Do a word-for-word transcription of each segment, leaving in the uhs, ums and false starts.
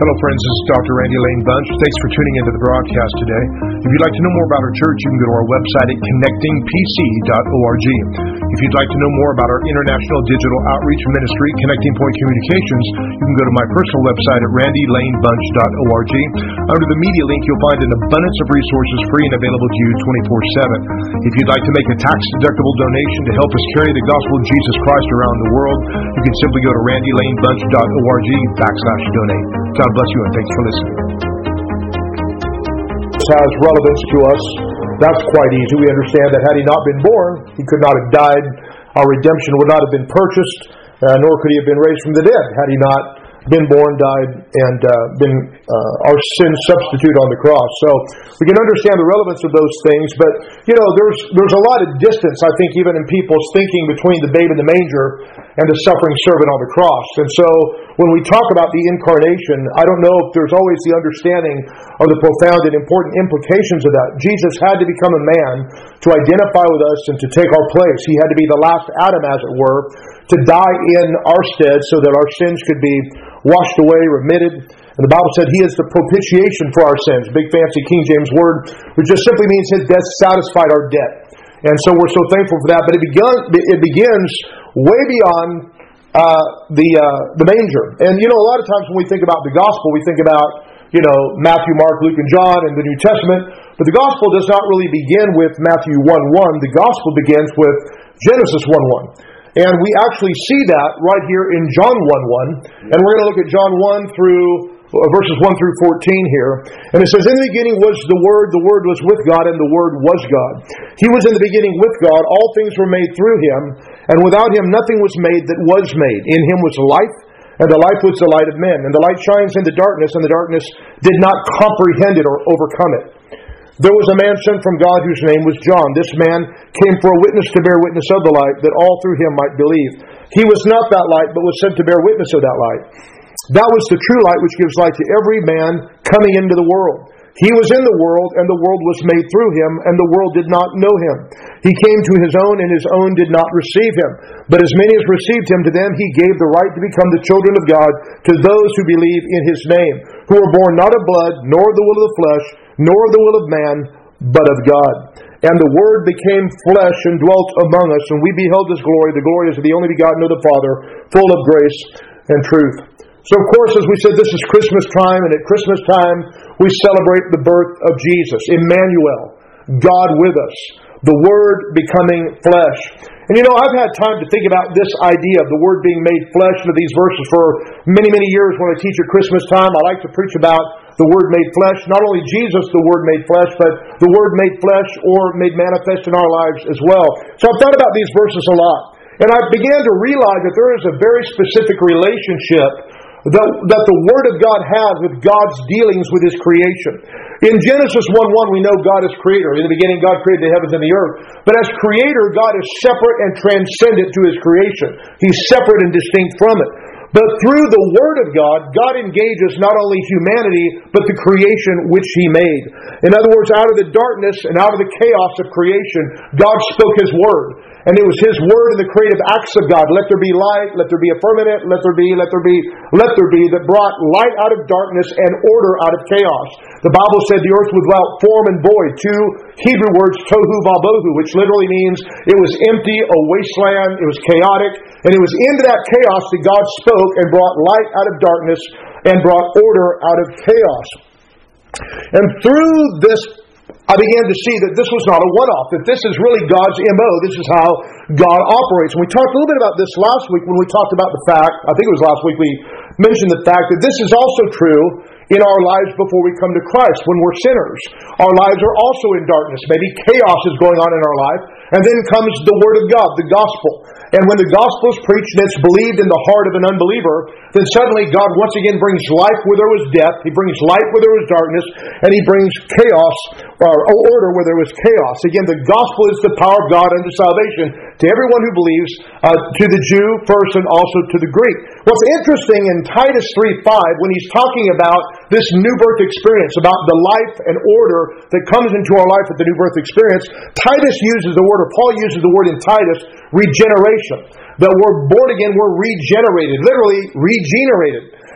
Hello friends, this is Doctor Randy Lane Bunch. Thanks for tuning into the broadcast today. If you'd like to know more about our church, you can go to our website at connecting p c dot org. If you'd like to know more about our international digital outreach ministry, Connecting Point Communications, you can go to my personal website at randy lane bunch dot org. Under the media link, you'll find an abundance of resources free and available to you twenty-four seven. If you'd like to make a tax-deductible donation to help us carry the gospel of Jesus Christ around the world, you can simply go to randy lane bunch dot org backslash donate. God bless you and thanks for listening. This has relevance to us. That's quite easy. We understand that had he not been born, he could not have died. Our redemption would not have been purchased, uh, nor could he have been raised from the dead had he not been born, died, and uh, been uh, our sin substitute on the cross. So we can understand the relevance of those things, but you know, there's there's a lot of distance, I think, even in people's thinking between the babe in the manger and the suffering servant on the cross. And so when we talk about the incarnation, I don't know if there's always the understanding of the profound and important implications of that. Jesus had to become a man to identify with us and to take our place. He had to be the last Adam, as it were, to die in our stead so that our sins could be washed away, remitted. And the Bible said He is the propitiation for our sins. Big fancy King James word, which just simply means His death satisfied our debt. And so we're so thankful for that. But it, begun, it begins way beyond uh, the uh, the manger. And you know, a lot of times when we think about the gospel, we think about, you know, Matthew, Mark, Luke, and John and the New Testament. But the gospel does not really begin with Matthew one one. The gospel begins with Genesis one one. And we actually see that right here in John one one. And we're going to look at John one through verses one through fourteen here. And it says, "In the beginning was the Word, the Word was with God, and the Word was God. He was in the beginning with God. All things were made through Him, and without Him nothing was made that was made. In Him was life, and the life was the light of men. And the light shines in the darkness, and the darkness did not comprehend it or overcome it. There was a man sent from God whose name was John. This man came for a witness to bear witness of the light, that all through him might believe. He was not that light, but was sent to bear witness of that light. That was the true light which gives light to every man coming into the world. He was in the world, and the world was made through Him, and the world did not know Him. He came to His own, and His own did not receive Him. But as many as received Him, to them He gave the right to become the children of God, to those who believe in His name, who were born not of blood, nor of the will of the flesh, nor of the will of man, but of God. And the Word became flesh and dwelt among us, and we beheld His glory. The glory is of the only begotten of the Father, full of grace and truth." So, of course, as we said, this is Christmas time, and at Christmas time, we celebrate the birth of Jesus, Emmanuel, God with us, the Word becoming flesh. And you know, I've had time to think about this idea of the Word being made flesh into these verses for many, many years. When I teach at Christmas time, I like to preach about the Word made flesh. Not only Jesus, the Word made flesh, but the Word made flesh or made manifest in our lives as well. So I've thought about these verses a lot. And I began to realize that there is a very specific relationship that, that the Word of God has with God's dealings with His creation. In Genesis one one, we know God is Creator. In the beginning, God created the heavens and the earth. But as Creator, God is separate and transcendent to His creation. He's separate and distinct from it. But through the Word of God, God engages not only humanity, but the creation which He made. In other words, out of the darkness and out of the chaos of creation, God spoke His Word. And it was His Word and the creative acts of God. Let there be light, let there be a firmament, let there be, let there be, let there be, that brought light out of darkness and order out of chaos. The Bible said the earth was without form and void. Two Hebrew words, tohu vabohu, which literally means it was empty, a wasteland, it was chaotic. And it was into that chaos that God spoke and brought light out of darkness and brought order out of chaos. And through this, I began to see that this was not a one-off, that this is really God's M O. This is how God operates. And we talked a little bit about this last week when we talked about the fact, I think it was last week we mentioned the fact that this is also true in our lives before we come to Christ. When we're sinners, our lives are also in darkness. Maybe chaos is going on in our life. And then comes the Word of God, the gospel. And when the gospel is preached and it's believed in the heart of an unbeliever, then suddenly God once again brings life where there was death. He brings light where there was darkness. And He brings chaos, or order where there was chaos. Again, the gospel is the power of God unto salvation to everyone who believes, uh, to the Jew first and also to the Greek. What's interesting in Titus three five, when he's talking about this new birth experience, about the life and order that comes into our life at the new birth experience, Titus uses the word, or Paul uses the word in Titus, regeneration. That we're born again, we're regenerated, literally regenerated.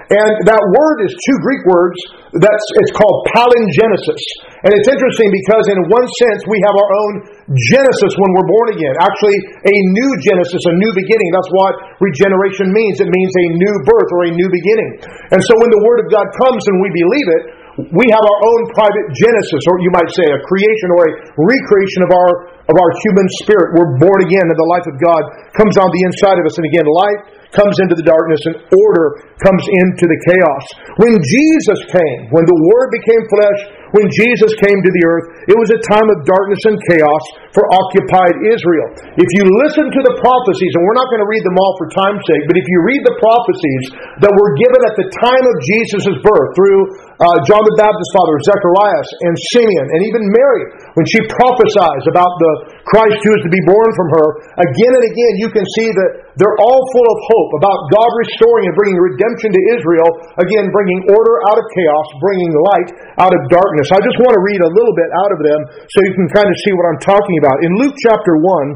And that word is two Greek words. That's it's called palingenesis. And it's interesting because in one sense we have our own Genesis when we're born again. Actually, a new Genesis, a new beginning. That's what regeneration means. It means a new birth or a new beginning. And so when the Word of God comes and we believe it, we have our own private Genesis, or you might say a creation or a recreation of our of our human spirit. We're born again, and the life of God comes on the inside of us. And again, light comes into the darkness, and order comes into the chaos. When Jesus came, when the Word became flesh, when Jesus came to the earth, it was a time of darkness and chaos for occupied Israel. If you listen to the prophecies, and we're not going to read them all for time's sake, but if you read the prophecies that were given at the time of Jesus' birth through uh, John the Baptist's father, Zacharias, and Simeon, and even Mary, when she prophesies about the Christ who is to be born from her, again and again you can see that they're all full of hope about God restoring and bringing redemption to Israel, again bringing order out of chaos, bringing light out of darkness. I just want to read a little bit out of them so you can kind of see what I'm talking about. In Luke chapter one,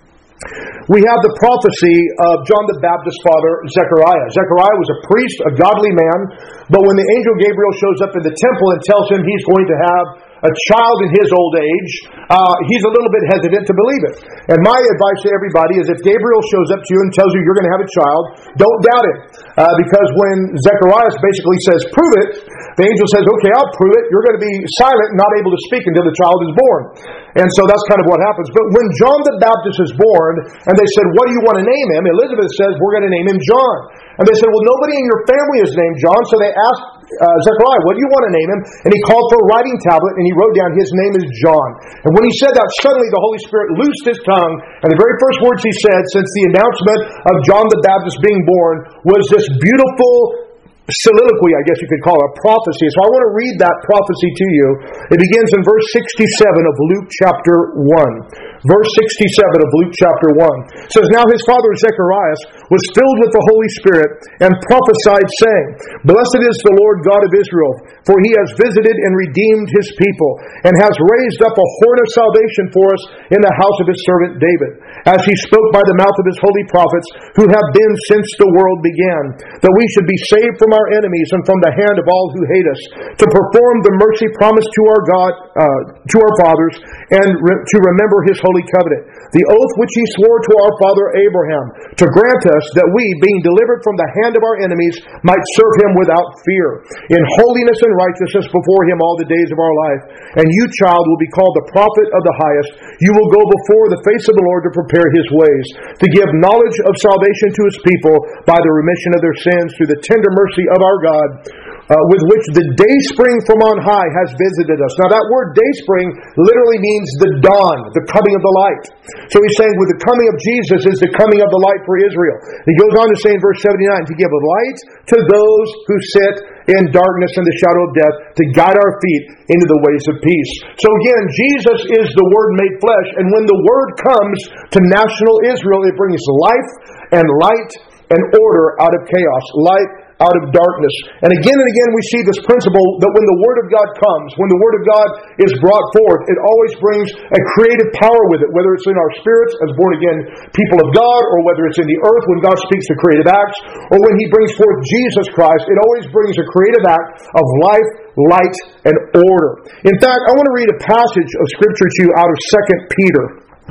we have the prophecy of John the Baptist's father, Zechariah. Zechariah was a priest, a godly man, but when the angel Gabriel shows up in the temple and tells him he's going to have a child in his old age, uh, he's a little bit hesitant to believe it. And my advice to everybody is if Gabriel shows up to you and tells you you're going to have a child, don't doubt it. Uh, because when Zechariah basically says, prove it, the angel says, okay, I'll prove it. You're going to be silent and not able to speak until the child is born. And so that's kind of what happens. But when John the Baptist is born, and they said, what do you want to name him? Elizabeth says, we're going to name him John. And they said, well, nobody in your family is named John. So they asked uh, Zechariah, what do you want to name him? And he called for a writing tablet, and he wrote down, his name is John. And when he said that, suddenly the Holy Spirit loosed his tongue, and the very first words he said since the announcement of John the Baptist being born was this beautiful soliloquy, I guess you could call it, a prophecy. So I want to read that prophecy to you. It begins in verse sixty-seven of Luke chapter one. Verse sixty-seven of Luke chapter one. It says, now his father Zacharias was filled with the Holy Spirit and prophesied, saying, blessed is the Lord God of Israel, for he has visited and redeemed his people, and has raised up a horn of salvation for us in the house of his servant David, as he spoke by the mouth of his holy prophets, who have been since the world began, that we should be saved from our enemies and from the hand of all who hate us, to perform the mercy promised to our God, uh, to our fathers, and re- to remember his holy covenant, the oath which he swore to our father Abraham, to grant us that we, being delivered from the hand of our enemies, might serve him without fear, in holiness and righteousness before him all the days of our life. And you, child, will be called the prophet of the highest. You will go before the face of the Lord to prepare his ways, to give knowledge of salvation to his people by the remission of their sins through the tender mercy of our God, uh, with which the dayspring from on high has visited us. Now that word dayspring literally means the dawn, the coming of the light. So he's saying with the coming of Jesus is the coming of the light for Israel. He goes on to say in verse seventy-nine, to give light to those who sit in darkness and the shadow of death, to guide our feet into the ways of peace. So again, Jesus is the Word made flesh, and when the Word comes to national Israel, it brings life and light and order out of chaos, light out of darkness. And again and again we see this principle that when the Word of God comes, when the Word of God is brought forth, it always brings a creative power with it, whether it's in our spirits as born-again people of God, or whether it's in the earth when God speaks the creative acts, or when He brings forth Jesus Christ, it always brings a creative act of life, light, and order. In fact, I want to read a passage of Scripture to you out of Second Peter.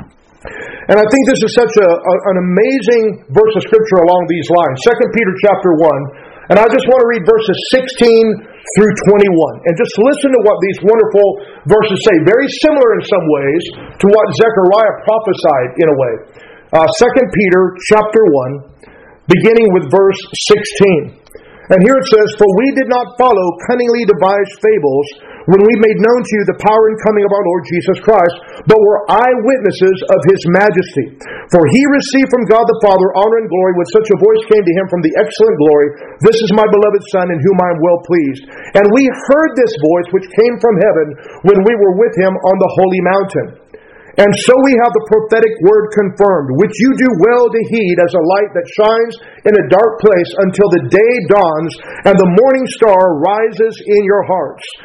And I think this is such a, a, an amazing verse of Scripture along these lines. Second Peter chapter one. And I just want to read verses sixteen through twenty-one. And just listen to what these wonderful verses say. Very similar in some ways to what Zechariah prophesied in a way. Uh, Second Peter chapter one, beginning with verse sixteen. And here it says, for we did not follow cunningly devised fables when we made known to you the power and coming of our Lord Jesus Christ, but were eyewitnesses of His majesty. For He received from God the Father honor and glory, when such a voice came to Him from the excellent glory, this is my beloved Son, in whom I am well pleased. And we heard this voice which came from heaven when we were with Him on the holy mountain. And so we have the prophetic word confirmed, which you do well to heed as a light that shines in a dark place until the day dawns and the morning star rises in your hearts.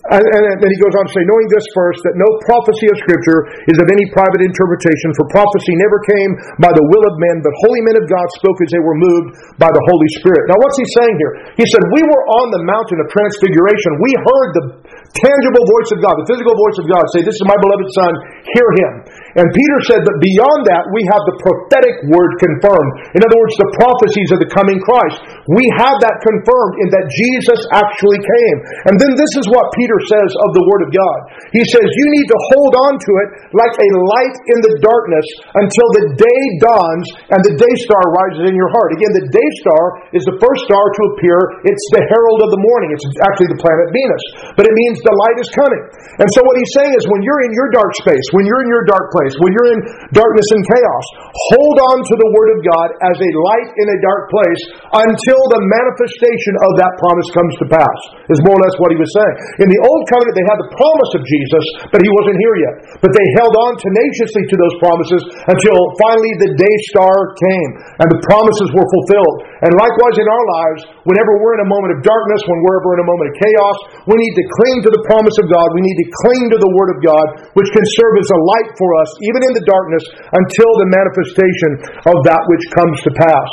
And, and then he goes on to say, knowing this first, that no prophecy of Scripture is of any private interpretation, for prophecy never came by the will of men, but holy men of God spoke as they were moved by the Holy Spirit. Now what's he saying here? He said, we were on the mountain of transfiguration. We heard the tangible voice of God, the physical voice of God say, this is my beloved Son, hear him. And Peter said that beyond that, we have the prophetic word confirmed. In other words, the prophecies of the coming Christ. We have that confirmed in that Jesus actually came. And then this is what Peter says of the Word of God. He says, you need to hold on to it like a light in the darkness until the day dawns and the day star rises in your heart. Again, the day star is the first star to appear. It's the herald of the morning. It's actually the planet Venus. But it means the light is coming. And so what he's saying is when you're in your dark space, when you're in your dark place, when you're in darkness and chaos, hold on to the Word of God as a light in a dark place until the manifestation of that promise comes to pass, is more or less what he was saying. In the Old Covenant, they had the promise of Jesus, but he wasn't here yet. But they held on tenaciously to those promises until finally the day star came, and the promises were fulfilled. And likewise in our lives, whenever we're in a moment of darkness, when we're ever in a moment of chaos, we need to cling to the promise of God. We need to cling to the Word of God, which can serve as a light for us, even in the darkness, until the manifestation of that which comes to pass.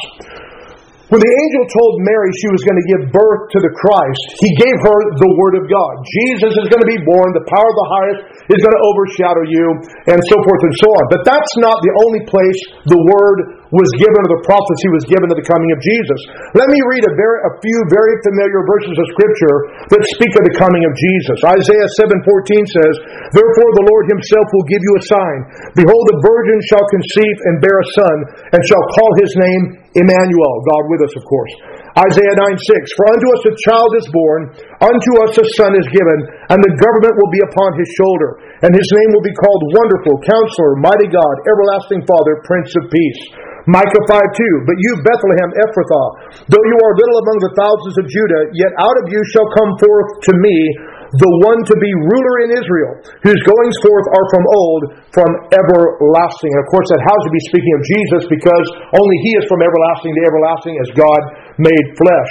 When the angel told Mary she was going to give birth to the Christ, he gave her the Word of God. Jesus is going to be born. The power of the highest is going to overshadow you, and so forth and so on. But that's not the only place the Word was given, or the prophecy was given of the coming of Jesus. Let me read a, very, a few very familiar verses of Scripture that speak of the coming of Jesus. Isaiah seven fourteen says, therefore the Lord himself will give you a sign. Behold, the virgin shall conceive and bear a son, and shall call his name Emmanuel, God with us, of course. Isaiah nine six, for unto us a child is born, unto us a son is given, and the government will be upon his shoulder. And his name will be called Wonderful, Counselor, Mighty God, Everlasting Father, Prince of Peace. Micah five two, but you, Bethlehem Ephrathah, though you are little among the thousands of Judah, yet out of you shall come forth to me the one to be ruler in Israel, whose goings forth are from old, from everlasting. And of course that has to be speaking of Jesus, because only he is from everlasting to everlasting as God made flesh.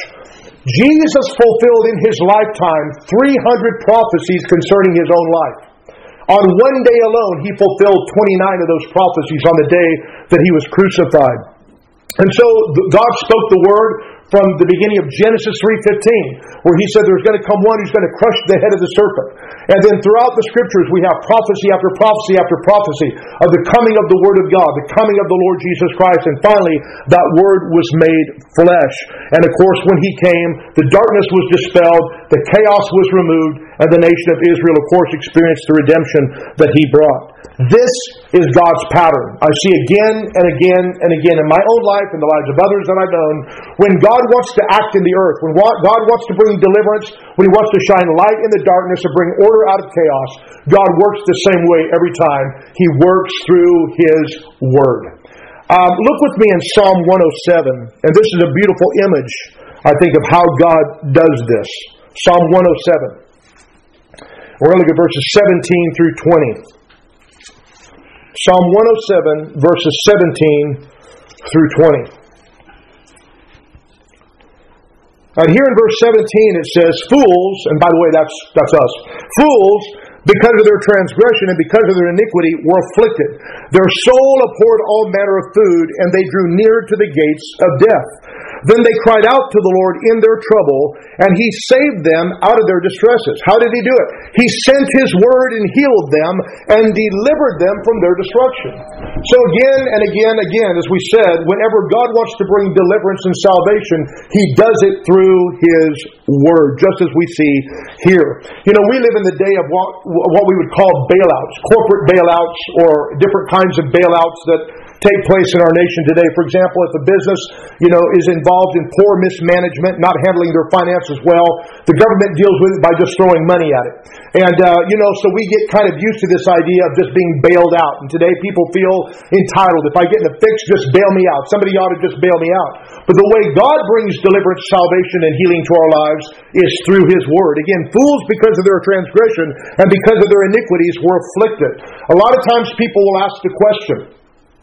Jesus fulfilled in his lifetime three hundred prophecies concerning his own life. On one day alone, he fulfilled twenty-nine of those prophecies on the day that he was crucified. And so God spoke the word from the beginning of Genesis three fifteen, where he said there's going to come one who's going to crush the head of the serpent. And then throughout the Scriptures, we have prophecy after prophecy after prophecy of the coming of the Word of God, the coming of the Lord Jesus Christ. And finally, that Word was made flesh. And of course, when he came, the darkness was dispelled, the chaos was removed, and the nation of Israel, of course, experienced the redemption that he brought. This is God's pattern. I see again and again and again in my own life and the lives of others that I've known, when God wants to act in the earth, when God wants to bring deliverance, when he wants to shine light in the darkness and bring order out of chaos, God works the same way every time. He works through his Word. Um, look with me in Psalm one oh seven, and this is a beautiful image, I think, of how God does this. Psalm one oh seven. We're going to look at verses seventeen through twenty. Psalm one oh seven, verses seventeen through twenty. And here in verse seventeen it says, fools, and by the way, that's that's us, fools, because of their transgression and because of their iniquity, were afflicted. Their soul abhorred all manner of food, and they drew near to the gates of death. Then they cried out to the Lord in their trouble, and he saved them out of their distresses. How did he do it? He sent his word and healed them and delivered them from their destruction. So again and again, again, as we said, whenever God wants to bring deliverance and salvation, he does it through his word, just as we see here. You know, we live in the day of what, what we would call bailouts, corporate bailouts, or different kinds of bailouts that take place in our nation today. For example, if a business, you know, is involved in poor mismanagement, not handling their finances well, the government deals with it by just throwing money at it. And, uh, you know, so we get kind of used to this idea of just being bailed out. And today people feel entitled. If I get in a fix, just bail me out. Somebody ought to just bail me out. But the way God brings deliverance, salvation, and healing to our lives is through his word. Again, fools because of their transgression and because of their iniquities were afflicted. A lot of times people will ask the question,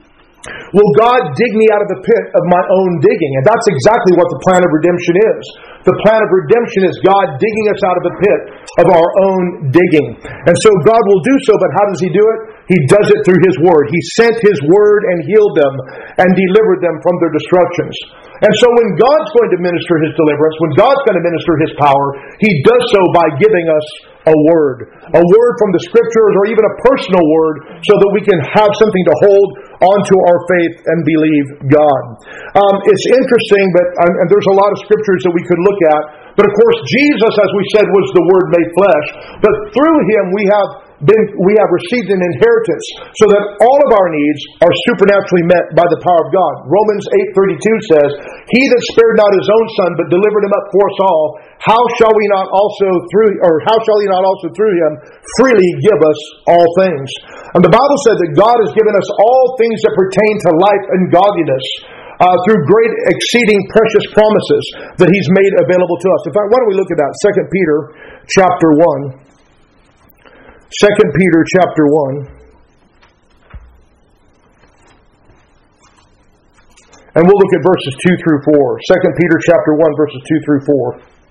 will God dig me out of the pit of my own digging? And that's exactly what the plan of redemption is. The plan of redemption is God digging us out of the pit of our own digging. And so God will do so, but how does He do it? He does it through His Word. He sent His Word and healed them and delivered them from their destructions. And so when God's going to minister His deliverance, when God's going to minister His power, He does so by giving us a word. A word from the Scriptures, or even a personal word, so that we can have something to hold onto our faith and believe God. Um, it's interesting, but and there's a lot of Scriptures that we could look at. But of course, Jesus, as we said, was the Word made flesh. But through Him we have been, we have received an inheritance, so that all of our needs are supernaturally met by the power of God. Romans eight thirty-two says, "He that spared not His own Son, but delivered Him up for us all, how shall we not also through, or how shall He not also through Him freely give us all things?" And the Bible said that God has given us all things that pertain to life and godliness, Uh, through great, exceeding precious promises that He's made available to us. In fact, why don't we look at that? Second Peter chapter one. Second Peter chapter one. And we'll look at verses two through four. Second Peter chapter one, verses two through four.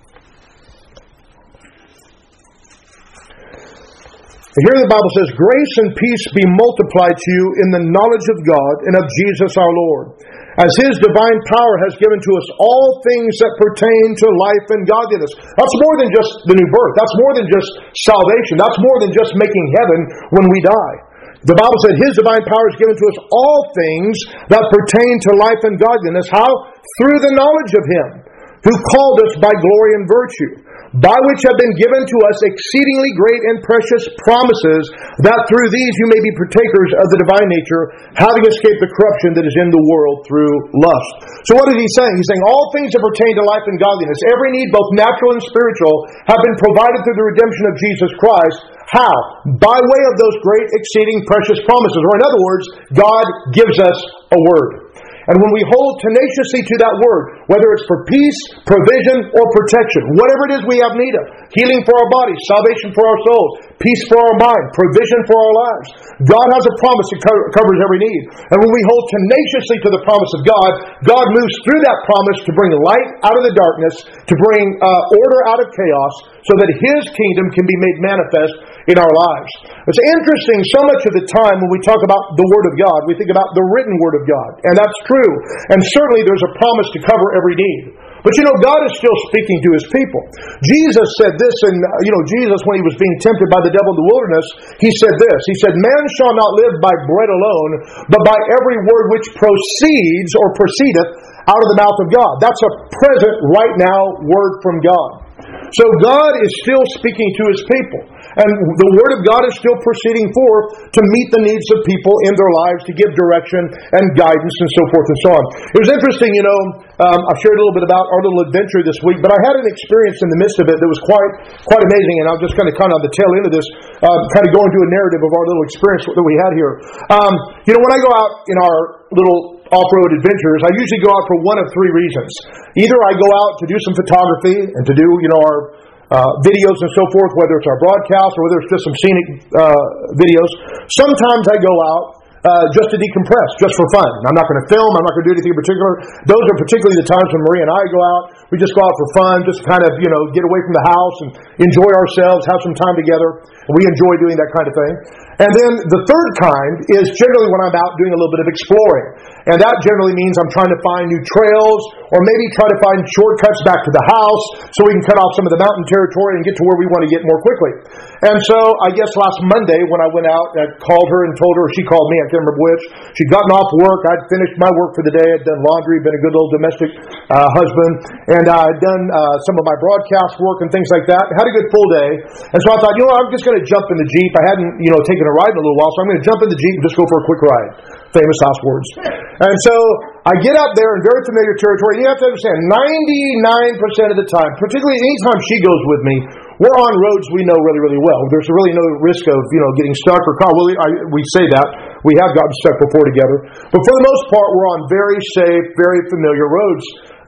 Here the Bible says, "Grace and peace be multiplied to you in the knowledge of God and of Jesus our Lord, as His divine power has given to us all things that pertain to life and godliness." That's more than just the new birth. That's more than just salvation. That's more than just making heaven when we die. The Bible said His divine power has given to us all things that pertain to life and godliness. How? Through the knowledge of Him who called us by glory and virtue, by which have been given to us exceedingly great and precious promises, that through these you may be partakers of the divine nature, having escaped the corruption that is in the world through lust. So what is He saying? He's saying all things that pertain to life and godliness, every need, both natural and spiritual, have been provided through the redemption of Jesus Christ. How? By way of those great, exceeding, precious promises. Or in other words, God gives us a word. And when we hold tenaciously to that word, whether it's for peace, provision, or protection, whatever it is we have need of, healing for our bodies, salvation for our souls, peace for our mind, provision for our lives, God has a promise that co- covers every need. And when we hold tenaciously to the promise of God, God moves through that promise to bring light out of the darkness, to bring uh, order out of chaos, so that His kingdom can be made manifest in our lives. It's interesting, so much of the time when we talk about the Word of God, we think about the written Word of God. And that's true. And certainly there's a promise to cover every need. But you know, God is still speaking to His people. Jesus said this, and you know, Jesus, when He was being tempted by the devil in the wilderness, He said this. He said, "Man shall not live by bread alone, but by every word which proceeds or proceedeth out of the mouth of God." That's a present, right now, word from God. So God is still speaking to His people. And the Word of God is still proceeding forth to meet the needs of people in their lives, to give direction and guidance and so forth and so on. It was interesting, you know, um, I shared a little bit about our little adventure this week, but I had an experience in the midst of it that was quite quite amazing, and I'm just going to kind of on the tail end of this, uh, kind of go into a narrative of our little experience that we had here. Um, you know, when I go out in our little off-road adventures, I usually go out for one of three reasons. Either I go out to do some photography and to do, you know, our uh, videos and so forth, whether it's our broadcast or whether it's just some scenic uh, videos. Sometimes I go out uh, just to decompress, just for fun. I'm not going to film. I'm not going to do anything in particular. Those are particularly the times when Maria and I go out. We just go out for fun, just kind of, you know, get away from the house and enjoy ourselves, have some time together. We enjoy doing that kind of thing. And then the third kind is generally when I'm out doing a little bit of exploring. And that generally means I'm trying to find new trails, or maybe try to find shortcuts back to the house so we can cut off some of the mountain territory and get to where we want to get more quickly. And so I guess last Monday when I went out, I called her and told her, or she called me, I can't remember which. She'd gotten off work. I'd finished my work for the day. I'd done laundry, been a good little domestic uh, husband. And I'd done uh, some of my broadcast work and things like that. Had a good full day. And so I thought, you know, I'm just going to jump in the Jeep. I hadn't, you know, taken a ride in a little while, so I'm going to jump in the Jeep and just go for a quick ride. Famous house words. And so I get out there in very familiar territory. You have to understand, ninety-nine percent of the time, particularly anytime she goes with me, we're on roads we know really, really well. There's really no risk of, you know, getting stuck or caught. Well, I, we say that. We have gotten stuck before together. But for the most part, we're on very safe, very familiar roads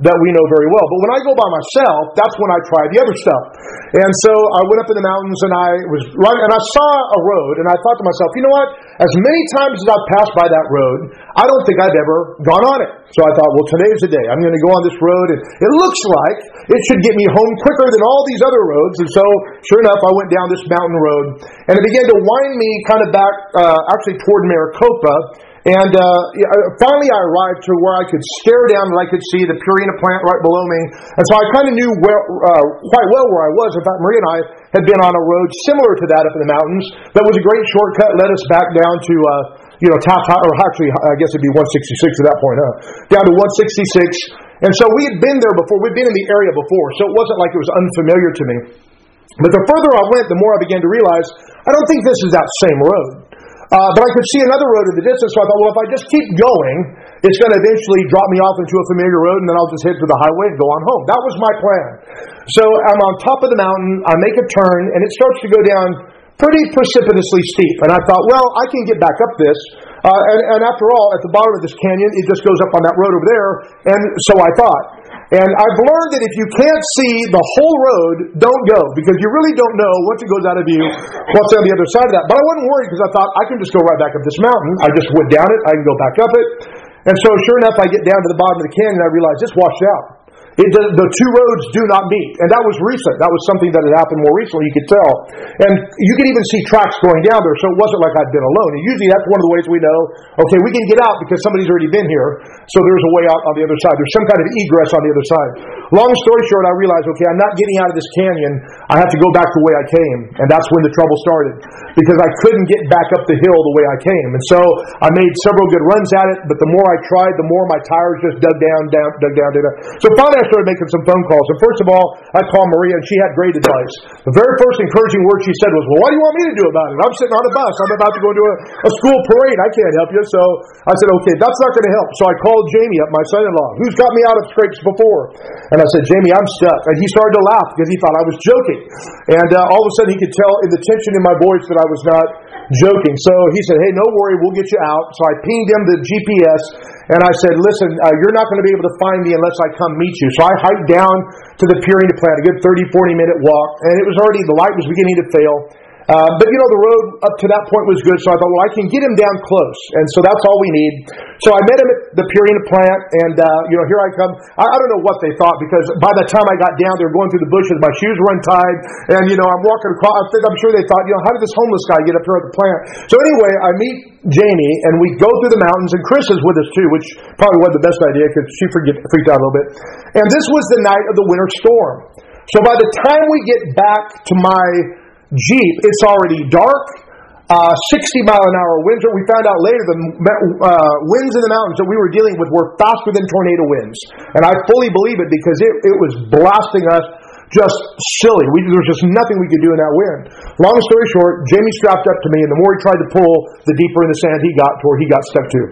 that we know very well. But when I go by myself, that's when I try the other stuff. And so I went up in the mountains, and I was running, and I saw a road, and I thought to myself, you know what? As many times as I've passed by that road, I don't think I've ever gone on it. So I thought, well, today's the day. I'm going to go on this road, and it looks like it should get me home quicker than all these other roads. And so, sure enough, I went down this mountain road, and it began to wind me kind of back, uh, actually toward Maricopa. And uh, finally I arrived to where I could stare down and I could see the Purina plant right below me. And so I kind of knew where, uh, quite well where I was. In fact, Maria and I had been on a road similar to that up in the mountains. That was a great shortcut, led us back down to, uh, you know, Tata, or actually, I guess it'd be one sixty-six at that point, huh? Down to one sixty-six. And so we had been there before. We'd been in the area before. So it wasn't like it was unfamiliar to me. But the further I went, the more I began to realize, I don't think this is that same road. Uh, but I could see another road in the distance, so I thought, well, if I just keep going, it's going to eventually drop me off into a familiar road, and then I'll just head to the highway and go on home. That was my plan. So I'm on top of the mountain, I make a turn, and it starts to go down pretty precipitously steep. And I thought, well, I can get back up this. Uh, and, and after all, at the bottom of this canyon, it just goes up on that road over there, and so I thought. And I've learned that if you can't see the whole road, don't go, because you really don't know once it goes out of view what's on the other side of that. But I wasn't worried, because I thought, I can just go right back up this mountain. I just went down it, I can go back up it. And so sure enough, I get down to the bottom of the canyon, and I realize it's washed out. It does, the two roads do not meet. And that was recent. That was something that had happened more recently, you could tell. And you could even see tracks going down there, so it wasn't like I'd been alone. And usually that's one of the ways we know, okay, we can get out because somebody's already been here, so there's a way out on the other side. There's some kind of egress on the other side. Long story short, I realized, okay, I'm not getting out of this canyon. I have to go back the way I came. And that's when the trouble started, because I couldn't get back up the hill the way I came. And so I made several good runs at it, but the more I tried, the more my tires just dug down, down, dug down, dug down. So finally I started making some phone calls. And first of all, I called Maria, and she had great advice. The very first encouraging word she said was, well, what do you want me to do about it? I'm sitting on a bus. I'm about to go to a, a school parade. I can't help you. So I said, okay, that's not going to help. So I called Jamie up, my son-in-law, who's got me out of scrapes before. And I said, Jamie, I'm stuck. And he started to laugh because he thought I was joking. And uh, all of a sudden he could tell in the tension in my voice that I was not joking. So he said, hey, no worry, we'll get you out. So I pinged him the G P S, and I said, listen, uh, you're not going to be able to find me unless I come meet you. So I hiked down to the Purina plant, a good thirty, forty minute walk, and it was already, the light was beginning to fail. Uh, but, you know, the road up to that point was good, so I thought, well, I can get him down close. And so that's all we need. So I met him at the Purina plant, and, uh, you know, here I come. I, I don't know what they thought, because by the time I got down there going through the bushes, my shoes were untied, and, you know, I'm walking across. I think, I'm sure they thought, you know, how did this homeless guy get up here at the plant? So anyway, I meet Jamie, and we go through the mountains, and Chris is with us too, which probably wasn't the best idea, because she forget, freaked out a little bit. And this was the night of the winter storm. So by the time we get back to my Jeep, it's already dark, uh, sixty mile an hour winds. We found out later the uh, winds in the mountains that we were dealing with were faster than tornado winds. And I fully believe it, because it, it was blasting us just silly. We, there was just nothing we could do in that wind. Long story short, Jamie strapped up to me, and the more he tried to pull, the deeper in the sand he got to where he got stuck too.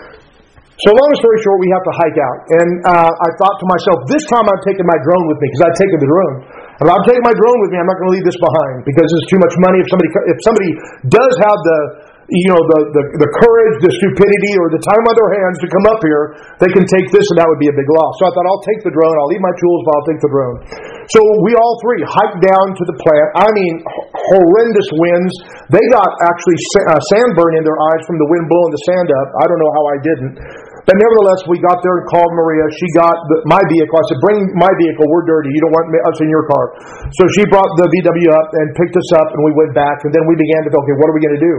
So long story short, we have to hike out. And uh, I thought to myself, this time I'm taking my drone with me, because I'd taken the drone. If I'm taking my drone with me, I'm not going to leave this behind, because it's too much money. If somebody if somebody does have the you know the, the, the courage, the stupidity, or the time on their hands to come up here, they can take this, and that would be a big loss. So I thought, I'll take the drone. I'll leave my tools, but I'll take the drone. So we all three hiked down to the plant. I mean, horrendous winds. They got actually uh, sandburn in their eyes from the wind blowing the sand up. I don't know how I didn't. But nevertheless, we got there and called Maria. She got the, my vehicle. I said, bring my vehicle. We're dirty. You don't want us in your car. So she brought the V W up and picked us up, and we went back. And then we began to go, okay, what are we going to do?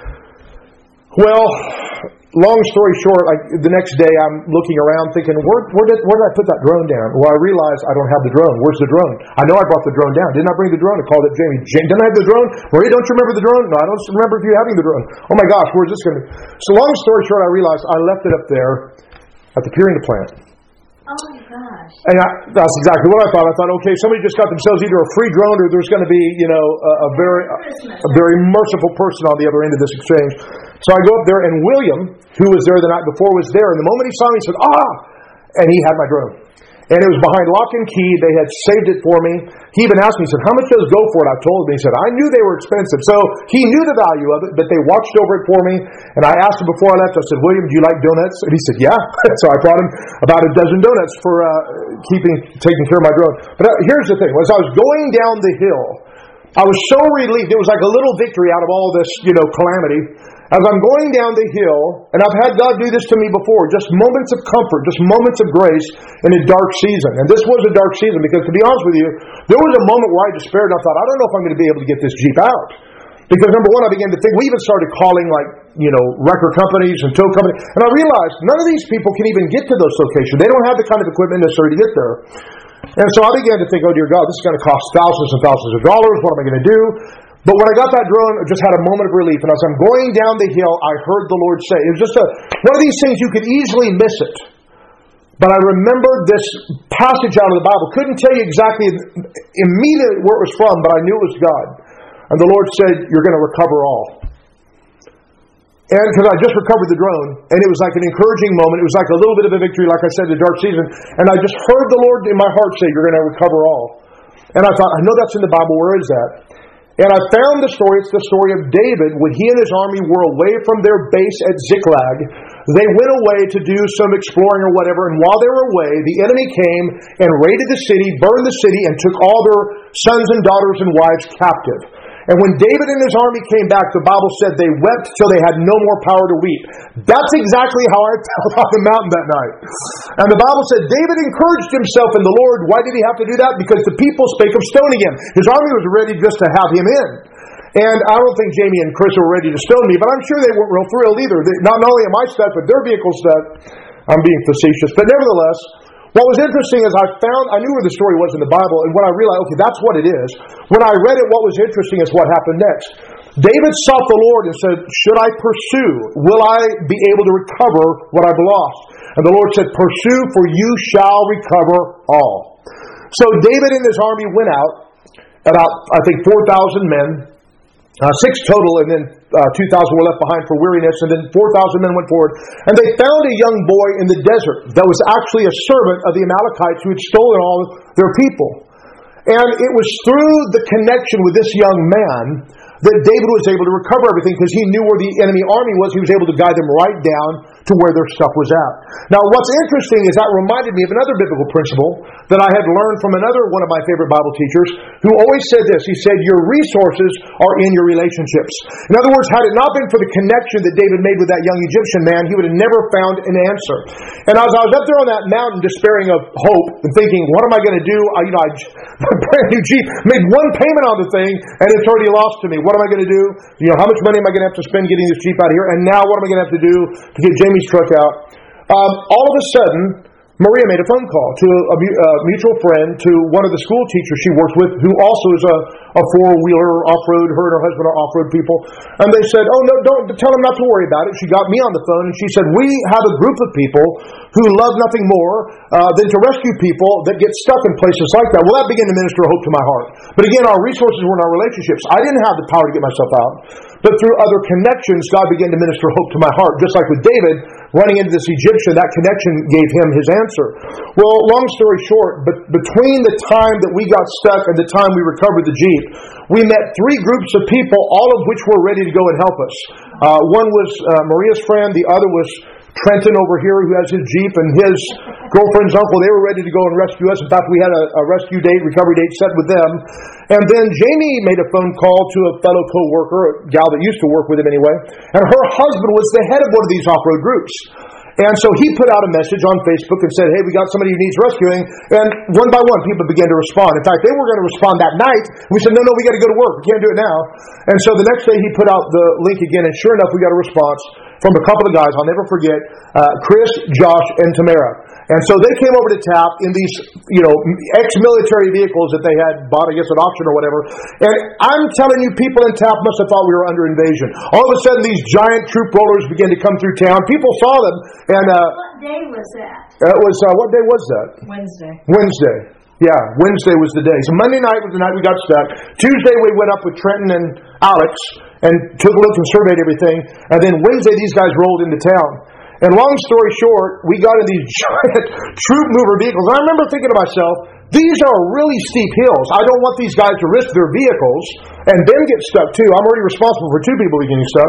Well, long story short, I, the next day I'm looking around thinking, where, where, did, where did I put that drone down? Well, I realized I don't have the drone. Where's the drone? I know I brought the drone down. Didn't I bring the drone? I called up Jamie. Jamie, didn't I have the drone? Maria, don't you remember the drone? No, I don't remember you having the drone. Oh my gosh, where's this going to be? So long story short, I realized I left it up there at the Purina plant. Oh my gosh. And I, that's exactly what I thought. I thought, okay, somebody just got themselves either a free drone, or there's going to be, you know, a, a very a, a very merciful person on the other end of this exchange. So I go up there, and William, who was there the night before, was there. And the moment he saw me, he said, ah! And he had my drone. And it was behind lock and key. They had saved it for me. He even asked me, he said, how much does it go for it? I told him. He said, I knew they were expensive. So he knew the value of it, but they watched over it for me. And I asked him before I left, I said, William, do you like donuts? And he said, yeah. So I brought him about a dozen donuts for uh, keeping taking care of my drone. But uh, here's the thing. As I was going down the hill, I was so relieved. It was like a little victory out of all this, you know, calamity. As I'm going down the hill, and I've had God do this to me before, just moments of comfort, just moments of grace in a dark season. And this was a dark season because, to be honest with you, there was a moment where I despaired and I thought, I don't know if I'm going to be able to get this Jeep out. Because number one, I began to think, we even started calling like, you know, wrecker companies and tow companies. And I realized none of these people can even get to those locations. They don't have the kind of equipment necessary to get there. And so I began to think, oh dear God, this is going to cost thousands and thousands of dollars. What am I going to do? But when I got that drone, I just had a moment of relief. And as I'm going down the hill, I heard the Lord say, it was just a, one of these things you could easily miss it. But I remembered this passage out of the Bible. Couldn't tell you exactly immediately where it was from, but I knew it was God. And the Lord said, you're going to recover all. And because I just recovered the drone, and it was like an encouraging moment. It was like a little bit of a victory, like I said, the dark season. And I just heard the Lord in my heart say, you're going to recover all. And I thought, I know that's in the Bible. Where is that? And I found the story. It's the story of David. When he and his army were away from their base at Ziklag, they went away to do some exploring or whatever. And while they were away, the enemy came and raided the city, burned the city, and took all their sons and daughters and wives captive. And when David and his army came back, the Bible said they wept till they had no more power to weep. That's exactly how I felt on the mountain that night. And the Bible said David encouraged himself in the Lord. Why did he have to do that? Because the people spake of stoning him. His army was ready just to have him in. And I don't think Jamie and Chris were ready to stone me, but I'm sure they weren't real thrilled either. They, not only am I stuck, but their vehicle's stuck. I'm being facetious. But nevertheless, what was interesting is I found, I knew where the story was in the Bible, and when I realized, okay, that's what it is, when I read it, what was interesting is what happened next. David sought the Lord and said, should I pursue? Will I be able to recover what I've lost? And the Lord said, pursue, for you shall recover all. So David and his army went out, about, I think, four thousand men, uh, six total, and then uh, two thousand were left behind for weariness, and then four thousand men went forward. And they found a young boy in the desert that was actually a servant of the Amalekites who had stolen all their people. And it was through the connection with this young man that David was able to recover everything, because he knew where the enemy army was. He was able to guide them right down to where their stuff was at. Now, what's interesting is that reminded me of another biblical principle that I had learned from another one of my favorite Bible teachers, who always said this. He said, your resources are in your relationships. In other words, had it not been for the connection that David made with that young Egyptian man, he would have never found an answer. And as I was up there on that mountain, despairing of hope and thinking, what am I going to do? I, you know, I, my brand new Jeep, made one payment on the thing, and it's already lost to me. What am I going to do? You know, how much money am I going to have to spend getting this Jeep out of here? And now what am I going to have to do to get Jamie's truck out? Um, all of a sudden, Maria made a phone call to a, a, a mutual friend, to one of the school teachers she works with, who also is a, a four-wheeler off-road. Her and her husband are off-road people. And they said, oh, no, don't tell them not to worry about it. She got me on the phone, and she said, we have a group of people who love nothing more uh, than to rescue people that get stuck in places like that. Well, that began to minister hope to my heart. But again, our resources were in our relationships. I didn't have the power to get myself out. But through other connections, God began to minister hope to my heart. Just like with David, running into this Egyptian, that connection gave him his answer. Well, long story short, but between the time that we got stuck and the time we recovered the Jeep, we met three groups of people, all of which were ready to go and help us. Uh, one was uh, Maria's friend. The other was Trenton over here, who has his Jeep, and his girlfriend's uncle. They were ready to go and rescue us. In fact, we had a, a rescue date, recovery date set with them. And then Jamie made a phone call to a fellow co-worker, a gal that used to work with him anyway, and her husband was the head of one of these off-road groups. And so he put out a message on Facebook and said, hey, we got somebody who needs rescuing. And one by one, people began to respond. In fact, they were going to respond that night. We said, no, no, we got to go to work. We can't do it now. And so the next day he put out the link again, and sure enough, we got a response from a couple of guys. I'll never forget, uh, Chris, Josh, and Tamara. And so they came over to Taft in these, you know, ex-military vehicles that they had bought, I guess, at auction or whatever. And I'm telling you, people in Taft must have thought we were under invasion. All of a sudden, these giant troop rollers began to come through town. People saw them. And uh, what day was that? It was uh, what day was that? Wednesday. Wednesday. Yeah, Wednesday was the day. So Monday night was the night we got stuck. Tuesday we went up with Trenton and Alex and took a look and surveyed everything. And then Wednesday these guys rolled into town. And long story short, we got in these giant troop mover vehicles. And I remember thinking to myself, these are really steep hills. I don't want these guys to risk their vehicles and then get stuck too. I'm already responsible for two people getting stuck.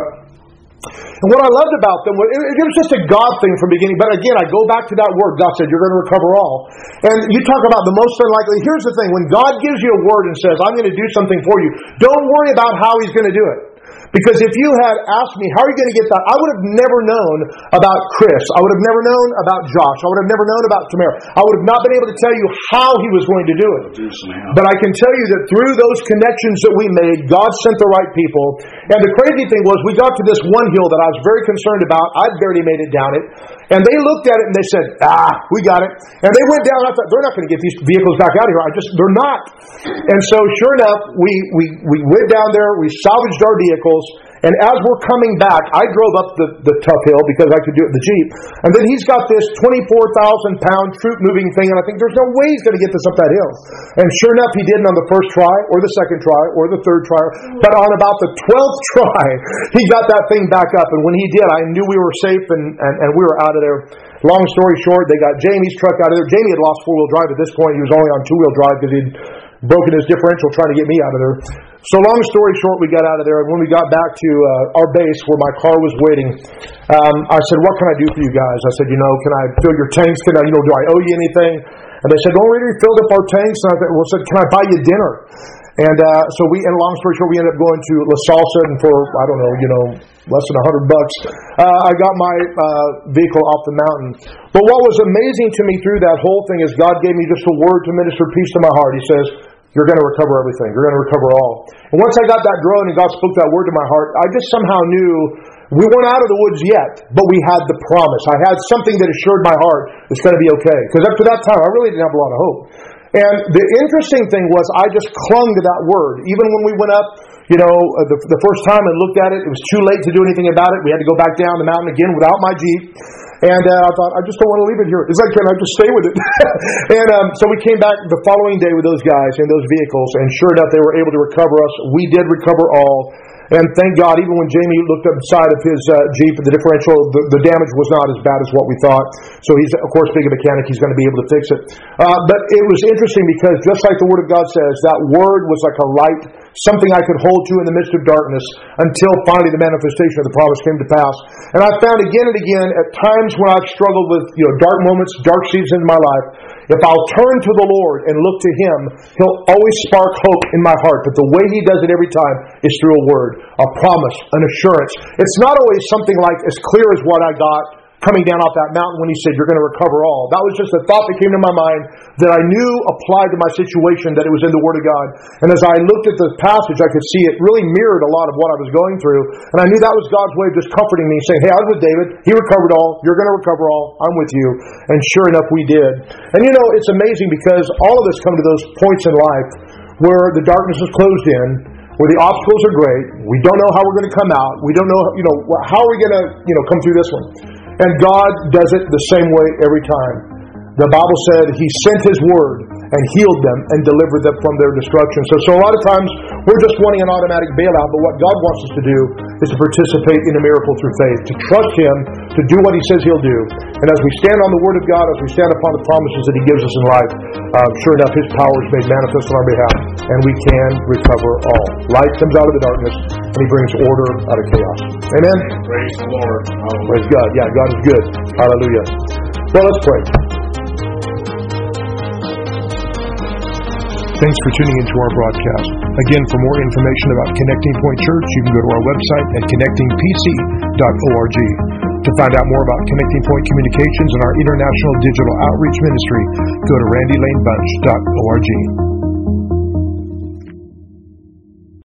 And what I loved about them, it, it was just a God thing from the beginning. But again, I go back to that word. God said, you're going to recover all. And you talk about the most unlikely. Here's the thing. When God gives you a word and says, I'm going to do something for you, don't worry about how He's going to do it. Because if you had asked me, how are you going to get that? I would have never known about Chris. I would have never known about Josh. I would have never known about Tamara. I would have not been able to tell you how he was going to do it. But I can tell you that through those connections that we made, God sent the right people. And the crazy thing was, we got to this one hill that I was very concerned about. I'd barely made it down it. And they looked at it and they said, ah, we got it. And they went down. I thought, they're not going to get these vehicles back out of here. I just, they're not. And so sure enough, we, we, we went down there. We salvaged our vehicles. And as we're coming back, I drove up the, the tough hill because I could do it in the Jeep. And then he's got this twenty-four thousand pound troop moving thing. And I think there's no way he's going to get this up that hill. And sure enough, he didn't on the first try or the second try or the third try. But on about the twelfth try, he got that thing back up. And when he did, I knew we were safe and, and, and we were out of there. Long story short, they got Jamie's truck out of there. Jamie had lost four-wheel drive at this point. He was only on two-wheel drive because he'd broken his differential trying to get me out of there. So long story short, we got out of there, and when we got back to uh, our base where my car was waiting, um, I said, what can I do for you guys? I said, you know, can I fill your tanks? Can I, you know, do I owe you anything? And they said, don't really filled up our tanks. And I said, well, said, can I buy you dinner? And uh, so we, and long story short, we ended up going to La Salsa, and for, I don't know, you know, less than a hundred bucks, uh, I got my uh, vehicle off the mountain. But what was amazing to me through that whole thing is God gave me just a word to minister peace to my heart. He says, you're going to recover everything. You're going to recover all. And once I got that growing and God spoke that word to my heart, I just somehow knew we weren't out of the woods yet, but we had the promise. I had something that assured my heart it's going to be okay. Because up to that time, I really didn't have a lot of hope. And the interesting thing was I just clung to that word. Even when we went up, you know, the, the first time and looked at it, it was too late to do anything about it. We had to go back down the mountain again without my Jeep. And uh, I thought, I just don't want to leave it here. It's like, can I just stay with it? and um, so we came back the following day with those guys in those vehicles, and sure enough, they were able to recover us. We did recover all. And thank God, even when Jamie looked up the side of his uh, Jeep, the differential, the, the damage was not as bad as what we thought. So he's, of course, being a mechanic, he's going to be able to fix it. Uh, but it was interesting because just like the Word of God says, that Word was like a light, something I could hold to in the midst of darkness until finally the manifestation of the promise came to pass. And I found again and again, at times when I've struggled with, you know, dark moments, dark seasons in my life, if I'll turn to the Lord and look to Him, He'll always spark hope in my heart. But the way He does it every time is through a word, a promise, an assurance. It's not always something like as clear as what I got coming down off that mountain when He said, you're going to recover all. That was just a thought that came to my mind that I knew applied to my situation, that it was in the Word of God. And as I looked at the passage, I could see it really mirrored a lot of what I was going through. And I knew that was God's way of just comforting me, saying, hey, I was with David. He recovered all. You're going to recover all. I'm with you. And sure enough, we did. And you know, it's amazing because all of us come to those points in life where the darkness is closed in, where the obstacles are great. We don't know how we're going to come out. We don't know, you know, how are we going to, you know, come through this one? And God does it the same way every time. The Bible said He sent His Word and healed them and delivered them from their destruction. So, so a lot of times we're just wanting an automatic bailout, but what God wants us to do is to participate in a miracle through faith, to trust Him, to do what He says He'll do. And as we stand on the Word of God, as we stand upon the promises that He gives us in life, um, sure enough, His power is made manifest on our behalf, and we can recover all. Light comes out of the darkness, and He brings order out of chaos. Amen? Praise the Lord. Hallelujah. Praise God. Yeah, God is good. Hallelujah. Well, let's pray. Thanks for tuning into our broadcast. Again, for more information about Connecting Point Church, you can go to our website at connecting p c dot org. To find out more about Connecting Point Communications and our international digital outreach ministry, go to randy lane bunch dot org.